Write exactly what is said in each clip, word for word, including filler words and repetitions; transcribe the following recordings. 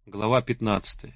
Глава пятнадцатая.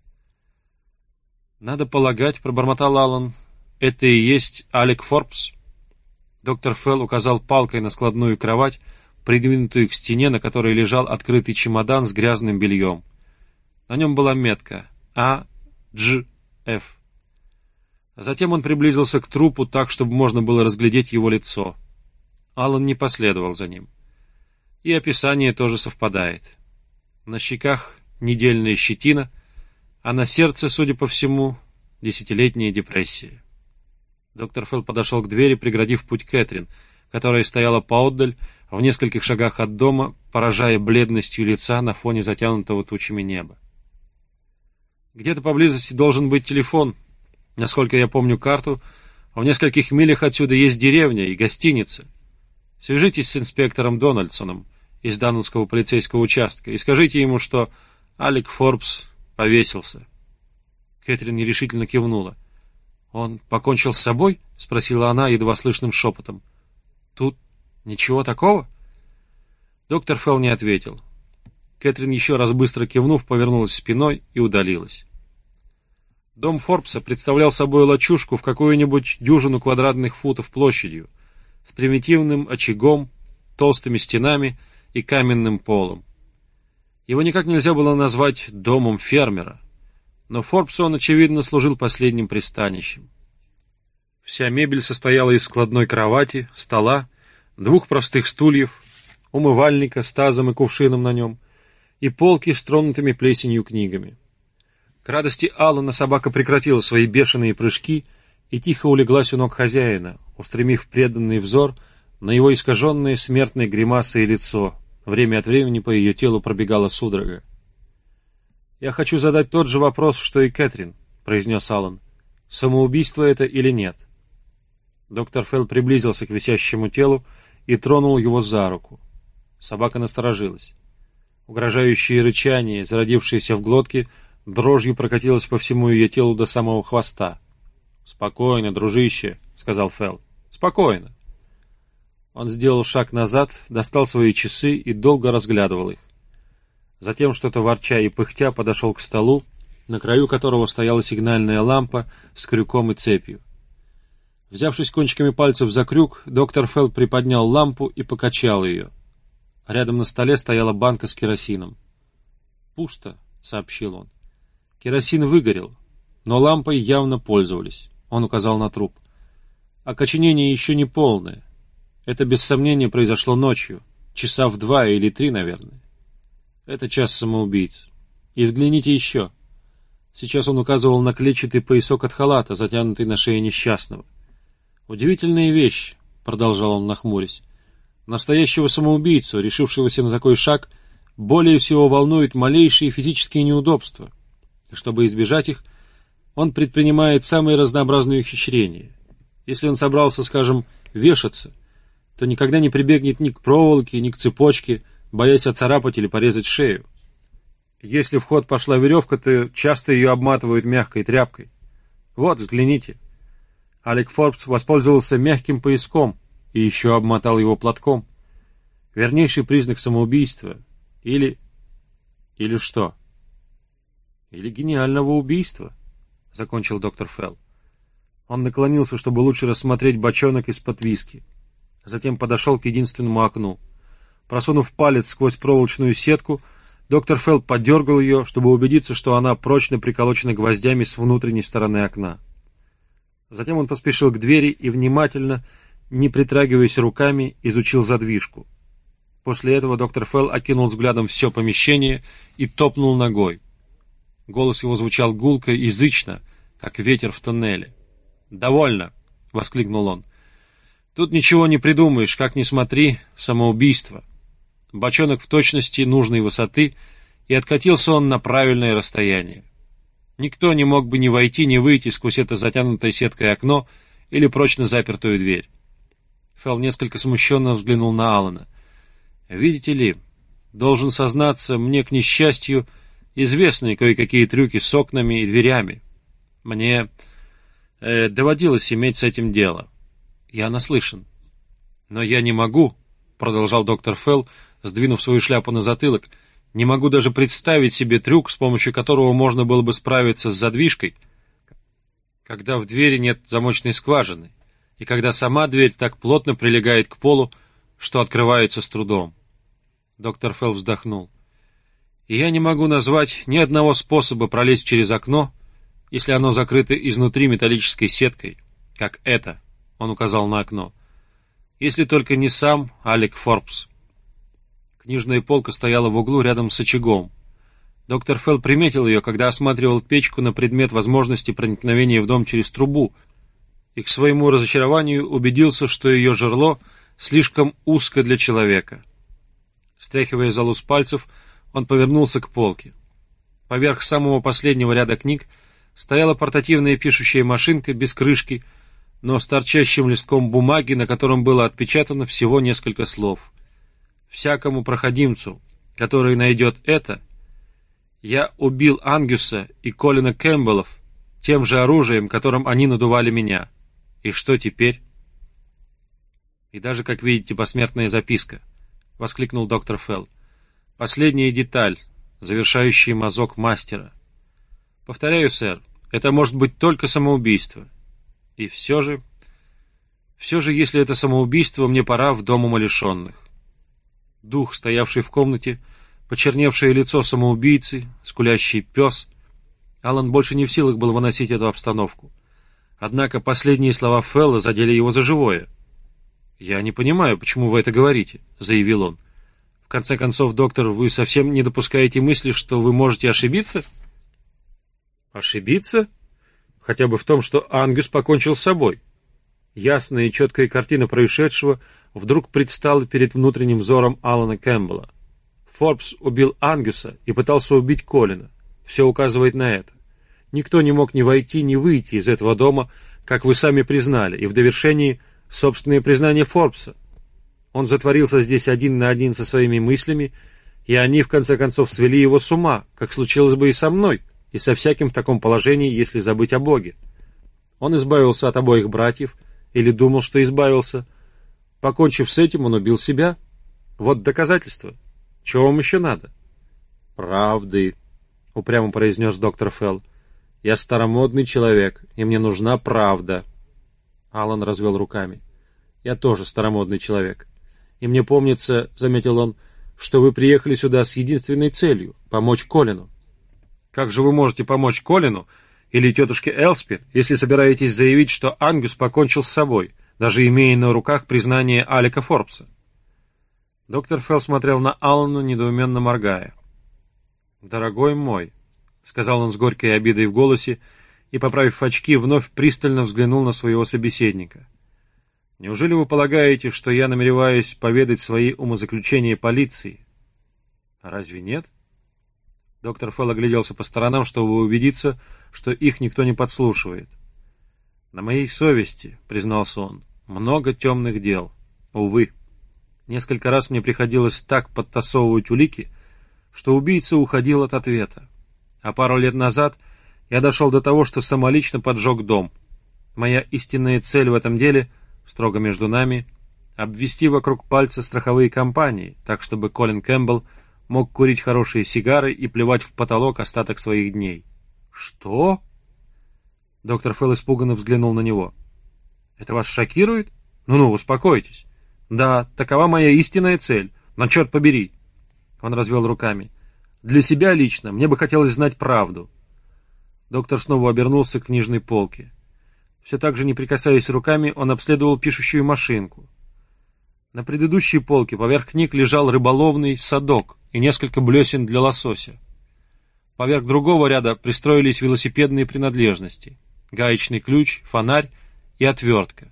«Надо полагать, — пробормотал Аллан, — это и есть Алек Форбс». Доктор Фелл указал палкой на складную кровать, придвинутую к стене, на которой лежал открытый чемодан с грязным бельем. На нем была метка А Дж Ф. Затем он приблизился к трупу так, чтобы можно было разглядеть его лицо. Аллан не последовал за ним. И описание тоже совпадает. На щеках недельная щетина, а на сердце, судя по всему, десятилетняя депрессия. Доктор Фелл подошел к двери, преградив путь Кэтрин, которая стояла поотдаль, в нескольких шагах от дома, поражая бледностью лица на фоне затянутого тучами неба. «Где-то поблизости должен быть телефон. Насколько я помню карту, в нескольких милях отсюда есть деревня и гостиница. Свяжитесь с инспектором Дональдсоном из Даннеллского полицейского участка и скажите ему, что Алек Форбс повесился». Кэтрин нерешительно кивнула. «Он покончил с собой?» — спросила она едва слышным шепотом. «Тут ничего такого?» Доктор Фелл не ответил. Кэтрин, еще раз быстро кивнув, повернулась спиной и удалилась. Дом Форбса представлял собой лачужку в какую-нибудь дюжину квадратных футов площадью, с примитивным очагом, толстыми стенами и каменным полом. Его никак нельзя было назвать домом фермера, но Форбсу он, очевидно, служил последним пристанищем. Вся мебель состояла из складной кровати, стола, двух простых стульев, умывальника с тазом и кувшином на нем и полки с тронутыми плесенью книгами. К радости Аллана собака прекратила свои бешеные прыжки и тихо улеглась у ног хозяина, устремив преданный взор на его искаженное смертной гримасой лицо. Время от времени по ее телу пробегала судорога. «Я хочу задать тот же вопрос, что и Кэтрин», — произнес Аллан. «Самоубийство это или нет?» Доктор Фелл приблизился к висящему телу и тронул его за руку. Собака насторожилась. Угрожающее рычание, зародившееся в глотке, дрожью прокатилось по всему ее телу до самого хвоста. «Спокойно, дружище», — сказал Фелл. «Спокойно». Он сделал шаг назад, достал свои часы и долго разглядывал их. Затем, что-то ворча и пыхтя, подошел к столу, на краю которого стояла сигнальная лампа с крюком и цепью. Взявшись кончиками пальцев за крюк, доктор Фелл приподнял лампу и покачал ее. Рядом на столе стояла банка с керосином. «Пусто», — сообщил он. «Керосин выгорел, но лампой явно пользовались», — он указал на труп. «Окоченение еще не полное. Это, без сомнения, произошло ночью, часа в два или три, наверное. Это час самоубийц. И взгляните еще». Сейчас он указывал на клетчатый поясок от халата, затянутый на шее несчастного. «Удивительная вещь», — продолжал он, нахмурясь. «Настоящего самоубийцу, решившегося на такой шаг, более всего волнуют малейшие физические неудобства. И чтобы избежать их, он предпринимает самые разнообразные ухищрения. Если он собрался, скажем, вешаться, то никогда не прибегнет ни к проволоке, ни к цепочке, боясь оцарапать или порезать шею. Если в ход пошла веревка, то часто ее обматывают мягкой тряпкой. Вот, взгляните. Алек Форбс воспользовался мягким пояском и еще обмотал его платком. Вернейший признак самоубийства. Или... или что? Или гениального убийства, — закончил доктор Фелл. Он наклонился, чтобы лучше рассмотреть бочонок из-под виски. Затем подошел к единственному окну. Просунув палец сквозь проволочную сетку, доктор Фелл подергал ее, чтобы убедиться, что она прочно приколочена гвоздями с внутренней стороны окна. Затем он поспешил к двери и внимательно, не притрагиваясь руками, изучил задвижку. После этого доктор Фелл окинул взглядом все помещение и топнул ногой. Голос его звучал гулко и язычно, как ветер в туннеле. «Довольно!» — воскликнул он. «Тут ничего не придумаешь, как ни смотри, самоубийство». Бочонок в точности нужной высоты, и откатился он на правильное расстояние. Никто не мог бы ни войти, ни выйти сквозь это затянутое сеткой окно или прочно запертую дверь. Фелл несколько смущенно взглянул на Аллана. «Видите ли, должен сознаться, мне, к несчастью, известны кое-какие трюки с окнами и дверями. Мне э, доводилось иметь с этим дело. Я наслышан. Но я не могу, — продолжал доктор Фелл, сдвинув свою шляпу на затылок, — Не могу даже представить себе трюк, с помощью которого можно было бы справиться с задвижкой, когда в двери нет замочной скважины, и когда сама дверь так плотно прилегает к полу, что открывается с трудом. Доктор Фелл вздохнул. И я не могу назвать ни одного способа пролезть через окно, если оно закрыто изнутри металлической сеткой, как это, он указал на окно, если только не сам Алек Форбс. Книжная полка стояла в углу рядом с очагом. Доктор Фелл приметил ее, когда осматривал печку на предмет возможности проникновения в дом через трубу, и к своему разочарованию убедился, что ее жерло слишком узко для человека. Стряхивая золу с пальцев, он повернулся к полке. Поверх самого последнего ряда книг стояла портативная пишущая машинка без крышки, но с торчащим листком бумаги, на котором было отпечатано всего несколько слов. «Всякому проходимцу, который найдет это, я убил Ангюса и Колина Кэмпбеллов тем же оружием, которым они надували меня. И что теперь?» «И даже, как видите, посмертная записка», — воскликнул доктор Фелл. «Последняя деталь, завершающая мазок мастера. Повторяю, сэр, это может быть только самоубийство. И все же... Все же, если это самоубийство, мне пора в дом умалишенных». Дух, стоявший в комнате, почерневшее лицо самоубийцы, скулящий пес. Алан больше не в силах был выносить эту обстановку. Однако последние слова Фелла задели его за живое. «Я не понимаю, почему вы это говорите», — заявил он. «В конце концов, доктор, вы совсем не допускаете мысли, что вы можете ошибиться?» «Ошибиться? Хотя бы в том, что Ангюс покончил с собой». Ясная и четкая картина происшедшего вдруг предстала перед внутренним взором Алана Кэмпбелла. Форбс убил Ангюса и пытался убить Колина. Все указывает на это. Никто не мог ни войти, ни выйти из этого дома, как вы сами признали, и в довершении собственное признание Форбса. Он затворился здесь один на один со своими мыслями, и они, в конце концов, свели его с ума, как случилось бы и со мной, и со всяким в таком положении, если забыть о Боге. Он избавился от обоих братьев, или думал, что избавился. Покончив с этим, он убил себя. Вот доказательство. Чего вам еще надо? «Правды», — упрямо произнес доктор Фелл. «Я старомодный человек, и мне нужна правда». Алан развел руками. «Я тоже старомодный человек. И мне помнится, — заметил он, — что вы приехали сюда с единственной целью — помочь Колину». «Как же вы можете помочь Колину или тетушке Элспет, если собираетесь заявить, что Ангюс покончил с собой, даже имея на руках признание Алека Форбса?» Доктор Фелл смотрел на Алана, недоуменно моргая. «Дорогой мой», — сказал он с горькой обидой в голосе, и, поправив очки, вновь пристально взглянул на своего собеседника. «Неужели вы полагаете, что я намереваюсь поведать свои умозаключения полиции?» «А разве нет?» Доктор Фелл огляделся по сторонам, чтобы убедиться, что их никто не подслушивает. «На моей совести, — признался он, — много темных дел. Увы. Несколько раз мне приходилось так подтасовывать улики, что убийца уходил от ответа. А пару лет назад я дошел до того, что самолично поджег дом. Моя истинная цель в этом деле, строго между нами, обвести вокруг пальца страховые компании, так чтобы Колин Кэмпбелл мог курить хорошие сигары и плевать в потолок остаток своих дней». «Что?» Доктор Фелл испуганно взглянул на него. «Это вас шокирует? Ну-ну, успокойтесь. Да, такова моя истинная цель, но черт побери!» Он развел руками. «Для себя лично мне бы хотелось знать правду». Доктор снова обернулся к книжной полке. Все так же, не прикасаясь руками, он обследовал пишущую машинку. На предыдущей полке поверх книг лежал рыболовный садок и несколько блесен для лосося. Поверх другого ряда пристроились велосипедные принадлежности: гаечный ключ, фонарь и отвертка.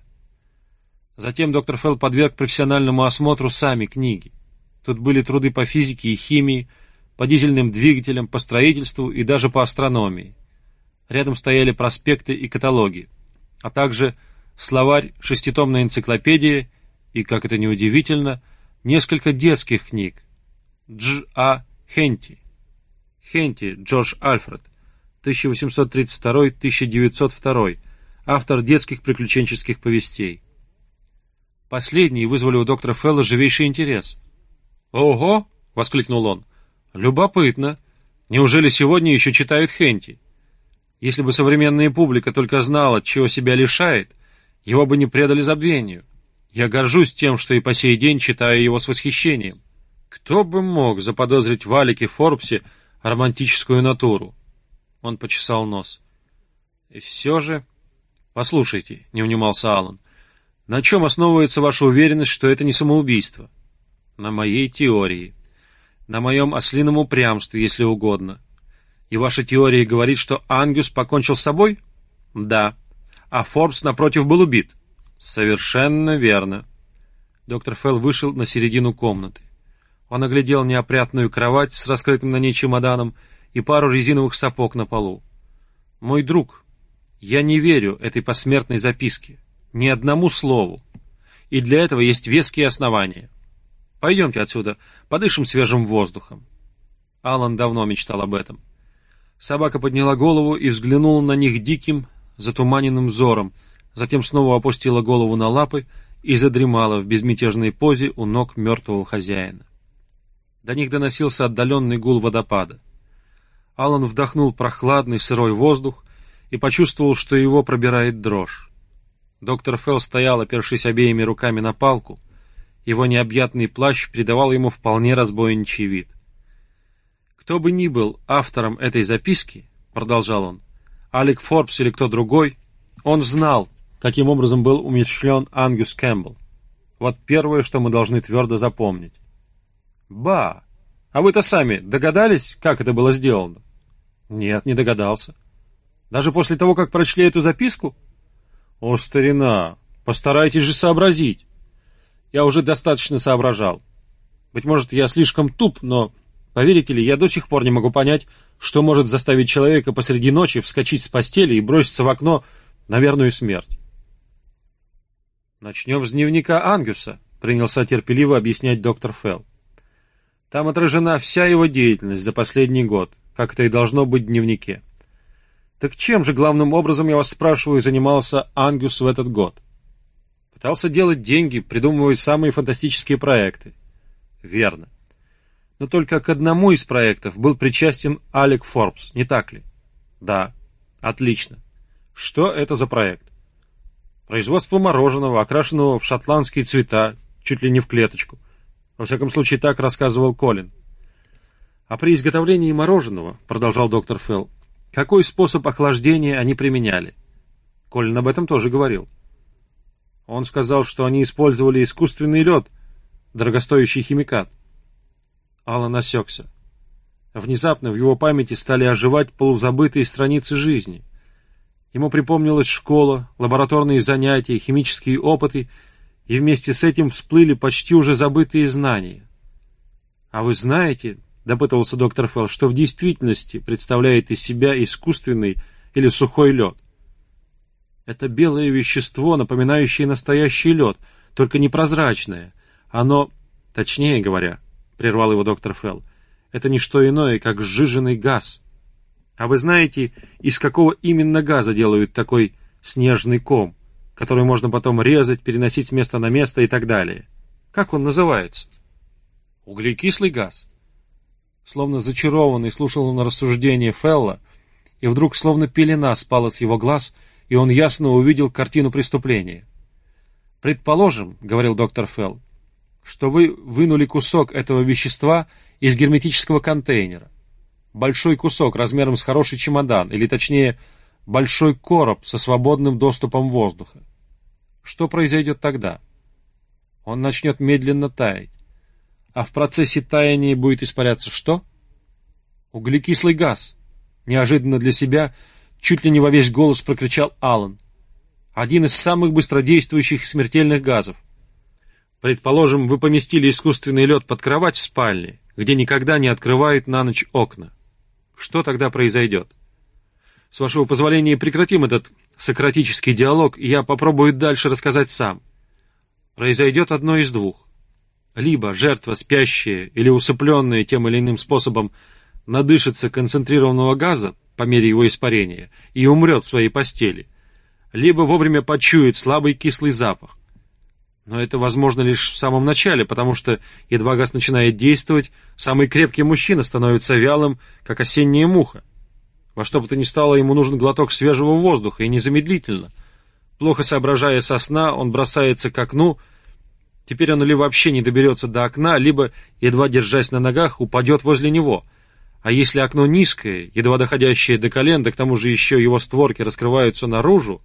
Затем доктор Фелл подверг профессиональному осмотру сами книги. Тут были труды по физике и химии, по дизельным двигателям, по строительству и даже по астрономии. Рядом стояли проспекты и каталоги, а также словарь, шеститомная энциклопедия и, как это ни удивительно, несколько детских книг. Дж. А. Хенти. Хенти Джордж Альфред, тысяча восемьсот тридцать второй — тысяча девятьсот второй, автор детских приключенческих повестей. Последние вызвали у доктора Фелла живейший интерес. «Ого!» — воскликнул он. Любопытно. Неужели сегодня еще читают Хенти? Если бы современная публика только знала, чего себя лишает, его бы не предали забвению. Я горжусь тем, что и по сей день читаю его с восхищением. Кто бы мог заподозрить в Алике Форбсе романтическую натуру? Он почесал нос. И все же... Послушайте, не унимался Аллан, на чем основывается ваша уверенность, что это не самоубийство? На моей теории. На моем ослином упрямстве, если угодно. И ваша теория говорит, что Ангус покончил с собой? Да. А Форбс, напротив, был убит? Совершенно верно. Доктор Фелл вышел на середину комнаты. Он оглядел неопрятную кровать с раскрытым на ней чемоданом и пару резиновых сапог на полу. Мой друг, я не верю этой посмертной записке. Ни одному слову. И для этого есть веские основания. Пойдемте отсюда, подышим свежим воздухом. Аллан давно мечтал об этом. Собака подняла голову и взглянула на них диким, затуманенным взором, затем снова опустила голову на лапы и задремала в безмятежной позе у ног мертвого хозяина. До них доносился отдаленный гул водопада. Аллан вдохнул прохладный сырой воздух и почувствовал, что его пробирает дрожь. Доктор Фелл стоял, опершись обеими руками на палку. Его необъятный плащ придавал ему вполне разбойничий вид. «Кто бы ни был автором этой записки, — продолжал он, — Алек Форбс или кто другой, он знал, каким образом был умерщвлен Ангус Кэмпбелл. Вот первое, что мы должны твердо запомнить. Ба! А вы-то сами догадались, как это было сделано? Нет, не догадался. Даже после того, как прочли эту записку? О, старина, постарайтесь же сообразить. Я уже достаточно соображал. Быть может, я слишком туп, но, поверите ли, я до сих пор не могу понять, что может заставить человека посреди ночи вскочить с постели и броситься в окно на верную смерть. Начнем с дневника Ангуса, принялся терпеливо объяснять доктор Фелл. Там отражена вся его деятельность за последний год, как это и должно быть в дневнике. Так чем же главным образом, я вас спрашиваю, занимался Ангус в этот год? Пытался делать деньги, придумывая самые фантастические проекты. Верно. Но только к одному из проектов был причастен Алек Форбс, не так ли? Да. Отлично. Что это за проект? Производство мороженого, окрашенного в шотландские цвета, чуть ли не в клеточку. Во всяком случае, так рассказывал Колин. А при изготовлении мороженого, продолжал доктор Фелл, какой способ охлаждения они применяли? Колин об этом тоже говорил. Он сказал, что они использовали искусственный лед, дорогостоящий химикат. Аллан осекся. Внезапно в его памяти стали оживать полузабытые страницы жизни. Ему припомнилась школа, лабораторные занятия, химические опыты, и вместе с этим всплыли почти уже забытые знания. «А вы знаете, — допытывался доктор Фелл, — что в действительности представляет из себя искусственный или сухой лед? Это белое вещество, напоминающее настоящий лед, только непрозрачное. Оно, точнее говоря, — прервал его доктор Фелл, — это не что иное, как сжиженный газ. А вы знаете, из какого именно газа делают такой снежный ком, который можно потом резать, переносить с места на место и так далее? Как он называется? Углекислый газ. Словно зачарованный слушал он рассуждения Фелла, и вдруг словно пелена спала с его глаз, и он ясно увидел картину преступления. «Предположим, — говорил доктор Фелл, — что вы вынули кусок этого вещества из герметического контейнера. Большой кусок размером с хороший чемодан, или точнее, большой короб со свободным доступом воздуха. Что произойдет тогда? Он начнет медленно таять. А в процессе таяния будет испаряться что? Углекислый газ. Неожиданно для себя чуть ли не во весь голос прокричал Аллан. Один из самых быстродействующих смертельных газов. Предположим, вы поместили искусственный лед под кровать в спальне, где никогда не открывают на ночь окна. Что тогда произойдет? С вашего позволения прекратим этот сократический диалог, и я попробую дальше рассказать сам. Произойдет одно из двух. Либо жертва, спящая или усыпленная тем или иным способом, надышится концентрированного газа по мере его испарения и умрет в своей постели, либо вовремя почует слабый кислый запах. Но это возможно лишь в самом начале, потому что, едва газ начинает действовать, самый крепкий мужчина становится вялым, как осенняя муха. Во что бы то ни стало, ему нужен глоток свежего воздуха, и незамедлительно. Плохо соображая со сна, он бросается к окну. Теперь он или вообще не доберется до окна, либо, едва держась на ногах, упадет возле него. А если окно низкое, едва доходящее до колен, да к тому же еще его створки раскрываются наружу,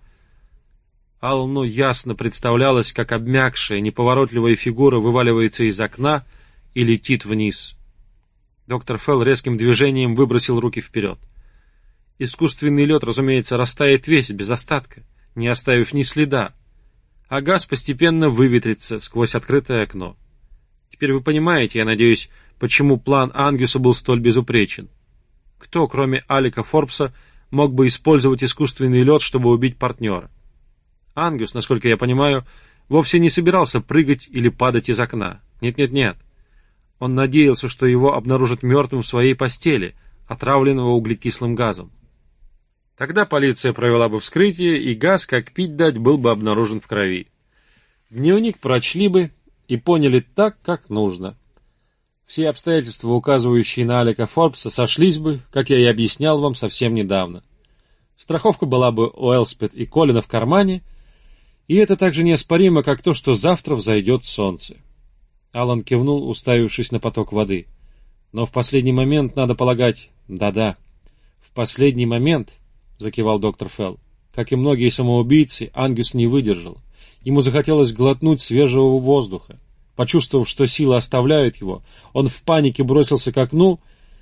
Аллану ясно представлялось, как обмякшая, неповоротливая фигура вываливается из окна и летит вниз. Доктор Фелл резким движением выбросил руки вперед. Искусственный лед, разумеется, растает весь, без остатка, не оставив ни следа, а газ постепенно выветрится сквозь открытое окно. Теперь вы понимаете, я надеюсь, почему план Ангюса был столь безупречен. Кто, кроме Алика Форбса, мог бы использовать искусственный лед, чтобы убить партнера? Ангюс, насколько я понимаю, вовсе не собирался прыгать или падать из окна. Нет-нет-нет. Он надеялся, что его обнаружат мертвым в своей постели, отравленного углекислым газом. Тогда полиция провела бы вскрытие, и газ, как пить дать, был бы обнаружен в крови. Дневник прочли бы и поняли так, как нужно. Все обстоятельства, указывающие на Алика Форбса, сошлись бы, как я и объяснял вам совсем недавно. Страховка была бы у Элспет и Колина в кармане, и это так же неоспоримо, как то, что завтра взойдет солнце. Аллан кивнул, уставившись на поток воды. Но в последний момент, надо полагать, да-да, в последний момент, закивал доктор Фелл, как и многие самоубийцы, Ангюс не выдержал. Ему захотелось глотнуть свежего воздуха. Почувствовав, что силы оставляют его, он в панике бросился к окну,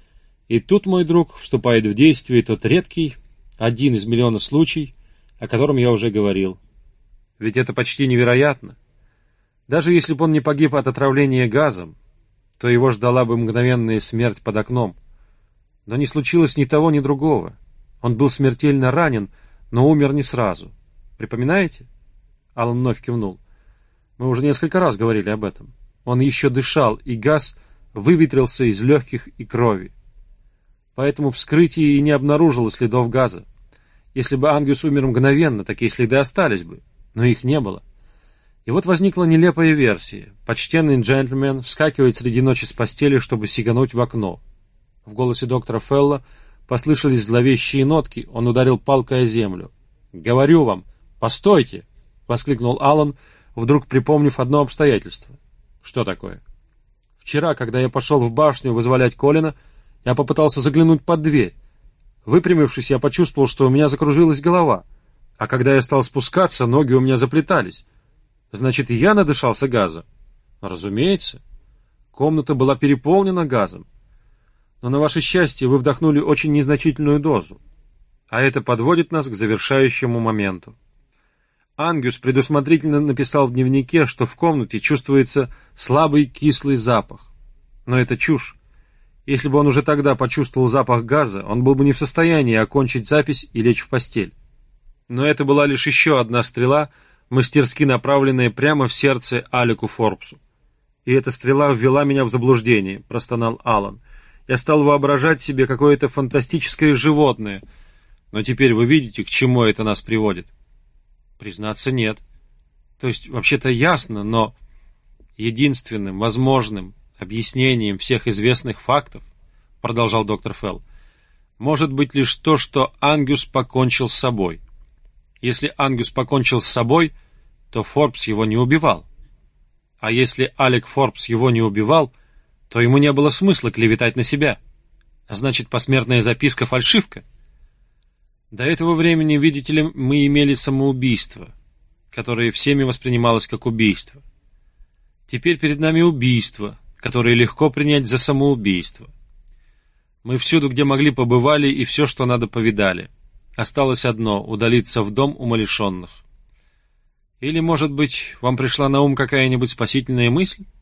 и тут, мой друг, вступает в действие тот редкий, один из миллиона случай, о котором я уже говорил. Ведь это почти невероятно. Даже если бы он не погиб от отравления газом, то его ждала бы мгновенная смерть под окном. Но не случилось ни того, ни другого. Он был смертельно ранен, но умер не сразу. Припоминаете? Аллан вновь кивнул. Мы уже несколько раз говорили об этом. Он еще дышал, и газ выветрился из легких и крови. Поэтому вскрытие и не обнаружило следов газа. Если бы Ангюс умер мгновенно, такие следы остались бы, но их не было. И вот возникла нелепая версия. Почтенный джентльмен вскакивает среди ночи с постели, чтобы сигануть в окно. В голосе доктора Фелла послышались зловещие нотки, он ударил палкой о землю. «Говорю вам, постойте!» — воскликнул Аллан, вдруг припомнив одно обстоятельство. «Что такое?» «Вчера, когда я пошел в башню вызволять Колина, я попытался заглянуть под дверь. Выпрямившись, я почувствовал, что у меня закружилась голова, а когда я стал спускаться, ноги у меня заплетались. Значит, и я надышался газа?» «Разумеется. Комната была переполнена газом. Но на ваше счастье вы вдохнули очень незначительную дозу. А это подводит нас к завершающему моменту. Ангюс предусмотрительно написал в дневнике, что в комнате чувствуется слабый кислый запах. Но это чушь. Если бы он уже тогда почувствовал запах газа, он был бы не в состоянии окончить запись и лечь в постель. Но это была лишь еще одна стрела, мастерски направленная прямо в сердце Алику Форбсу. «И эта стрела ввела меня в заблуждение», — простонал Аллан. «Я стал воображать себе какое-то фантастическое животное. Но теперь вы видите, к чему это нас приводит?» «Признаться, нет. То есть, вообще-то ясно, но единственным возможным объяснением всех известных фактов, — продолжал доктор Фелл, — может быть лишь то, что Ангюс покончил с собой. Если Ангюс покончил с собой, то Форбс его не убивал. А если Алик Форбс его не убивал, то ему не было смысла клеветать на себя. А значит, посмертная записка — фальшивка. До этого времени, видите ли, мы имели самоубийство, которое всеми воспринималось как убийство. Теперь перед нами убийство, которое легко принять за самоубийство. Мы всюду, где могли, побывали, и все, что надо, повидали. Осталось одно — удалиться в дом умалишенных. Или, может быть, вам пришла на ум какая-нибудь спасительная мысль?